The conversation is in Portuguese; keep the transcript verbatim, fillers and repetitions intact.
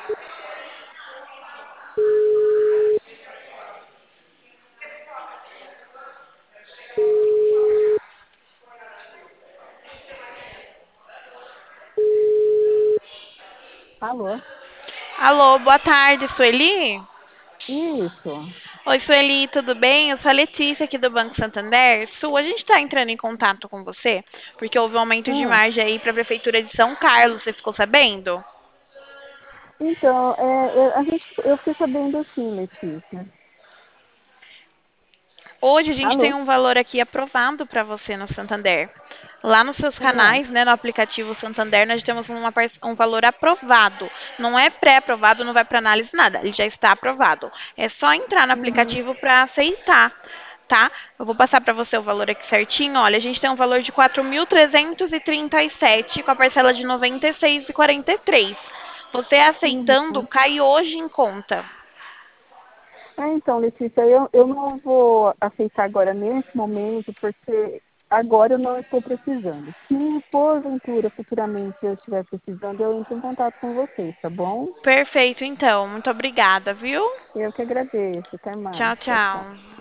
Alô? Alô, boa tarde, Sueli? Isso. Oi, Sueli, tudo bem? Eu sou a Letícia aqui do Banco Santander. Su, a gente está entrando em contato com você porque houve um aumento de Hum. margem aí para a Prefeitura de São Carlos, você ficou sabendo? Então, é, eu, a gente, eu fiquei sabendo sim, Letícia. Hoje a gente tem Alô? um valor aqui aprovado para você no Santander. Lá nos seus Ah, canais, né, no aplicativo Santander, nós temos uma par- um valor aprovado. Não é pré-aprovado, não vai para análise nada. Ele já está aprovado. É só entrar no uhum, aplicativo para aceitar, tá? Eu vou passar para você o valor aqui certinho. Olha, a gente tem um valor de quatro mil trezentos e trinta e sete com a parcela de noventa e seis e quarenta e três. Você aceitando, uhum. cai hoje em conta. É, então, Letícia, eu, eu não vou aceitar agora nesse momento, porque agora eu não estou precisando. Se porventura, futuramente, eu estiver precisando, eu entro em contato com vocês, tá bom? Perfeito, então. Muito obrigada, viu? Eu que agradeço. Até mais. Tchau, Tchau, tchau. tchau.